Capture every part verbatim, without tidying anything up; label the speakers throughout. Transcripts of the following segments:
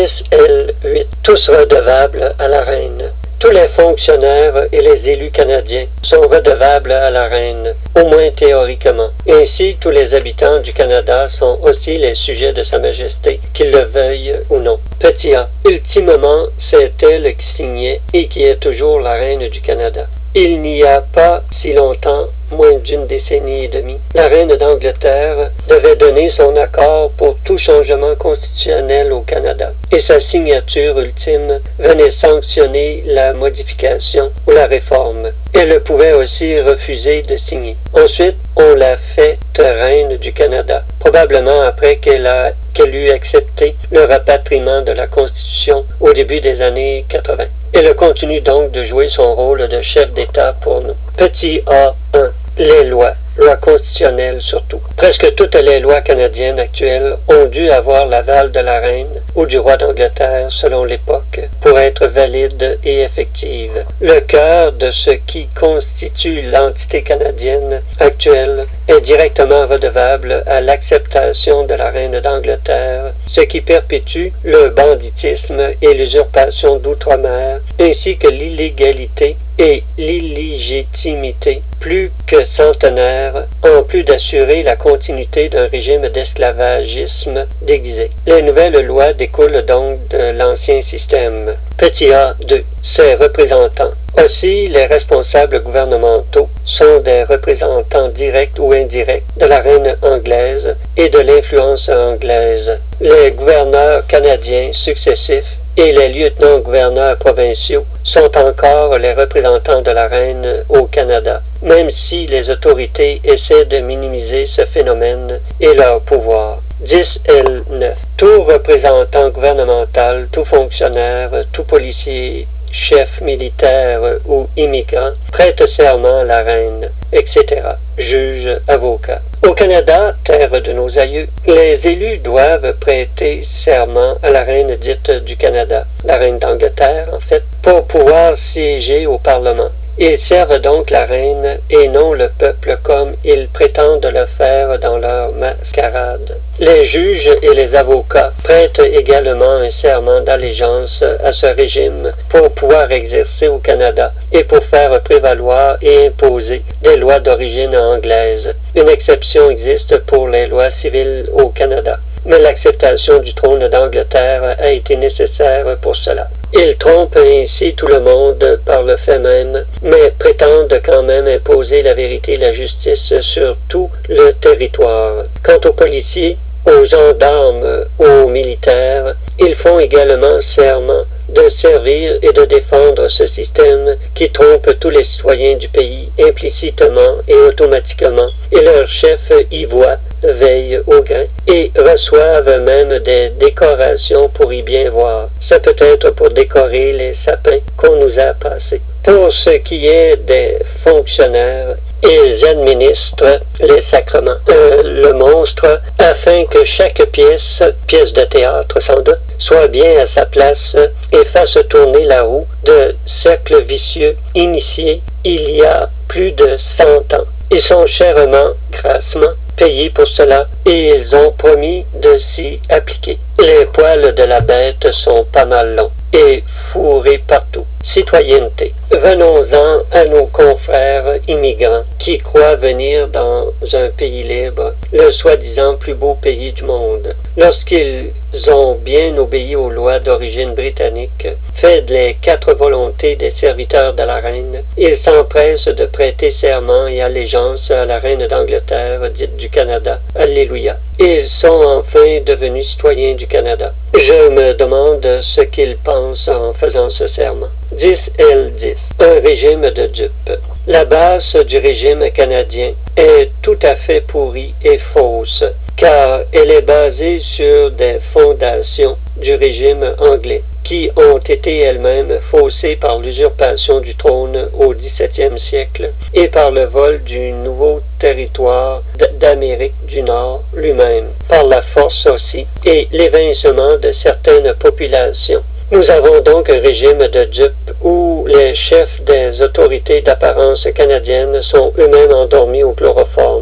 Speaker 1: dix L huit. Tous redevables à la reine. Tous les fonctionnaires et les élus canadiens sont redevables à la reine, au moins théoriquement. Ainsi, tous les habitants du Canada sont aussi les sujets de Sa Majesté, qu'ils le veuillent ou non. Petit a. Ultimement, c'est elle qui signait et qui est toujours la reine du Canada. Il n'y a pas si longtemps, moins d'une décennie et demie, la reine d'Angleterre devait donner son accord pour tout changement constitutionnel au Canada, et sa signature ultime venait sanctionner la modification ou la réforme. Elle pouvait aussi refuser de signer. Ensuite, on l'a faite reine du Canada, probablement après qu'elle a qu'elle eut accepté le rapatriement de la Constitution au début des années quatre-vingt. Elle continue donc de jouer son rôle de chef d'État pour nous. Petit a un. Les lois. Lois constitutionnelles surtout. Presque toutes les lois canadiennes actuelles ont dû avoir l'aval de la reine ou du roi d'Angleterre selon l'époque pour être valides et effectives. Le cœur de ce qui constitue l'entité canadienne actuelle est directement redevable à l'acceptation de la reine d'Angleterre, ce qui perpétue le banditisme et l'usurpation d'outre-mer, ainsi que l'illégalité et l'illégitimité plus que centenaire, en plus d'assurer la continuité d'un régime d'esclavagisme déguisé. Les nouvelles lois découlent donc de l'ancien système. Petit a deux. Ses représentants. Aussi, les responsables gouvernementaux sont des représentants directs ou indirects de la reine anglaise et de l'influence anglaise. Les gouverneurs canadiens successifs et les lieutenants-gouverneurs provinciaux sont encore les représentants de la reine au Canada, même si les autorités essaient de minimiser ce phénomène et leur pouvoir. dix L neuf. Tout représentant gouvernemental, tout fonctionnaire, tout policier, chef militaire ou immigrant prête serment à la reine, et cetera. Juge, avocat. Au Canada, terre de nos aïeux, les élus doivent prêter serment à la reine dite du Canada, la reine d'Angleterre en fait, pour pouvoir siéger au Parlement. Ils servent donc la reine et non le peuple comme ils prétendent le faire dans leur mascarade. Les juges et les avocats prêtent également un serment d'allégeance à ce régime pour pouvoir exercer au Canada et pour faire prévaloir et imposer des lois d'origine anglaise. Une exception existe pour les lois civiles au Canada, mais l'acceptation du trône d'Angleterre a été nécessaire pour cela. Ils trompent ainsi tout le monde par le fait même, mais prétendent quand même imposer la vérité et la justice sur tout le territoire. Quant aux policiers, aux gendarmes, aux militaires, ils font également serment de servir et de défendre ce système qui trompe tous les citoyens du pays implicitement et automatiquement, et leur chef y voit, veille au grain, et reçoivent même des décorations pour y bien voir. Ça peut être pour décorer les sapins qu'on nous a passés. Pour ce qui est des fonctionnaires, ils administrent les sacrements, euh, le monstre, afin que chaque pièce, pièce de théâtre sans doute, soit bien à sa place et fasse tourner la roue de cercles vicieux initiés il y a plus de cent ans. Ils sont chèrement, grassement, payés pour cela et ils ont promis de s'y appliquer. Les poils de la bête sont pas mal longs et fourrés partout. Citoyenneté. Venons-en à nos confrères immigrants qui croient venir dans un pays libre, le soi-disant plus beau pays du monde. Lorsqu'ils ont bien obéi aux lois d'origine britannique, fait les quatre volontés des serviteurs de la reine, ils s'empressent de prêter serment et allégeance à la reine d'Angleterre, dite du Canada. Alléluia. Ils sont enfin devenus citoyens du Canada. Je me demande ce qu'ils pensent en faisant ce serment. dix L dix. Un régime de dupes. La base du régime canadien est tout à fait pourrie et fausse, car elle est basée sur des fondations du régime anglais, qui ont été elles-mêmes faussées par l'usurpation du trône au dix-septième siècle et par le vol du nouveau territoire d'Amérique du Nord lui-même, par la force aussi, et l'évincement de certaines populations. Nous avons donc un régime de dupes où les chefs des autorités d'apparence canadiennes sont eux-mêmes endormis au chloroforme.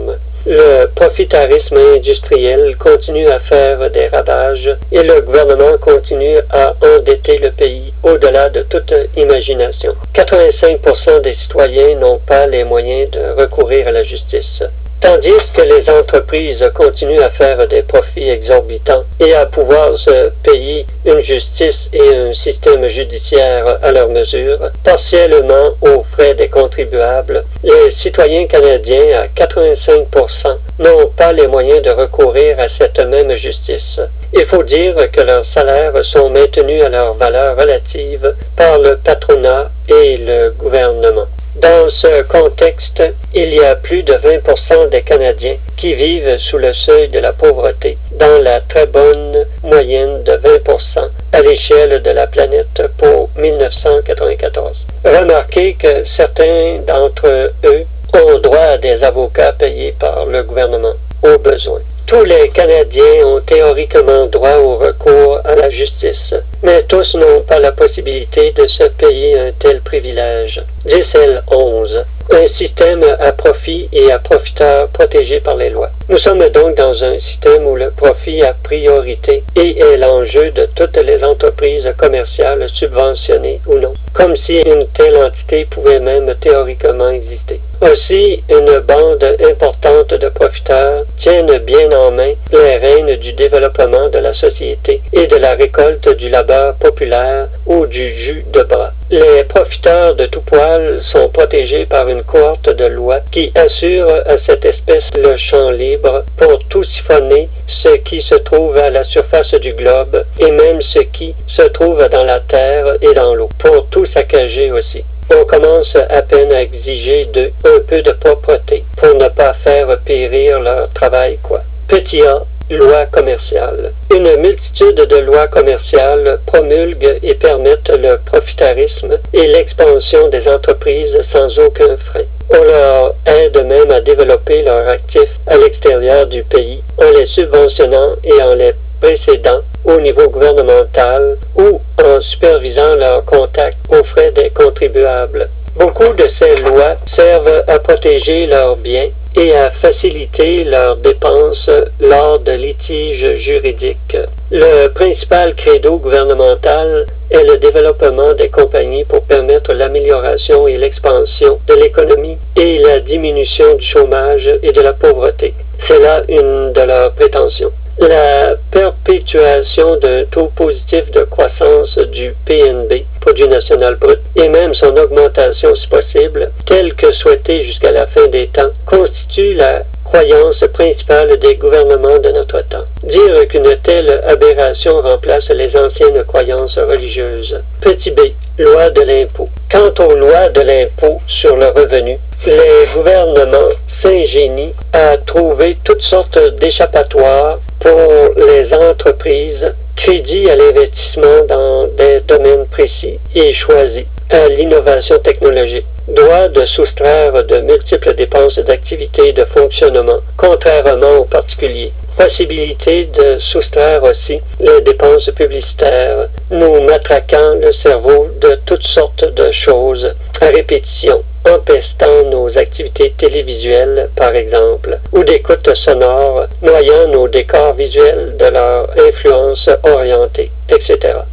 Speaker 1: Le profitarisme industriel continue à faire des ravages et le gouvernement continue à endetter le pays au-delà de toute imagination. quatre-vingt-cinq pour cent des citoyens n'ont pas les moyens de recourir à la justice. Tandis que les entreprises continuent à faire des profits exorbitants et à pouvoir se payer une justice et un système judiciaire à leur mesure, partiellement aux frais des contribuables, les citoyens canadiens à quatre-vingt-cinq pour cent n'ont pas les moyens de recourir à cette même justice. Il faut dire que leurs salaires sont maintenus à leur valeur relative par le patronat et le gouvernement. Dans ce contexte, il y a plus de vingt pour cent des Canadiens qui vivent sous le seuil de la pauvreté, dans la très bonne moyenne de vingt pour cent à l'échelle de la planète pour mille neuf cent quatre-vingt-quatorze. Remarquez que certains d'entre eux ont droit à des avocats payés par le gouvernement, au besoin. Tous les Canadiens ont théoriquement droit au recours à la justice, mais tous n'ont pas la possibilité de se payer un tel privilège. dix L onze. Un système à profit et à profiteurs protégés par les lois. Nous sommes donc dans un système où le profit a priorité et est l'enjeu de toutes les entreprises commerciales subventionnées ou non, comme si une telle entité pouvait même théoriquement exister. Aussi, une bande importante de profiteurs tiennent bien en main les rênes du développement de la société et de la récolte du labeur populaire ou du jus de bras. Les profiteurs de tout poil sont protégés par une cohorte de lois qui assure à cette espèce le champ libre pour tout siphonner ce qui se trouve à la surface du globe et même ce qui se trouve dans la terre et dans l'eau, pour tout saccager aussi. On commence à peine à exiger d'eux un peu de propreté pour ne pas faire périr leur travail, quoi. Petit a, loi commerciale. Une multitude de lois commerciales promulguent et permettent le profitarisme et l'expansion des entreprises sans aucun frein. On leur aide même à développer leurs actifs à l'extérieur du pays en les subventionnant et en les précédant au niveau gouvernemental ou en supervisant leurs contacts aux frais des contribuables. Beaucoup de ces lois servent à protéger leurs biens et à faciliter leurs dépenses lors de litiges juridiques. Le principal credo gouvernemental est le développement des compagnies pour permettre l'amélioration et l'expansion de l'économie et la diminution du chômage et de la pauvreté. C'est là une de leurs prétentions. La perpétuation d'un taux positif de croissance du P N B, produit national brut, et même son augmentation si possible, telle que souhaitée jusqu'à la fin des temps, constitue la croyance principale des gouvernements de notre temps. Dire qu'une telle aberration remplace les anciennes croyances religieuses. Petit b. Loi de l'impôt. Quant aux lois de l'impôt sur le revenu, les gouvernements s'ingénient à trouver toutes sortes d'échappatoires pour les entreprises, crédit à l'investissement dans des domaines précis et choisis, à l'innovation technologique, droit de soustraire de multiples dépenses d'activité de fonctionnement, contrairement aux particuliers, possibilité de soustraire aussi les dépenses publicitaires, nous matraquant le cerveau de toutes sortes de choses à répétition, empestant nos activités télévisuelles, par exemple, ou d'écoute sonore, noyant nos décors visuels de leur influence orientée, et cetera.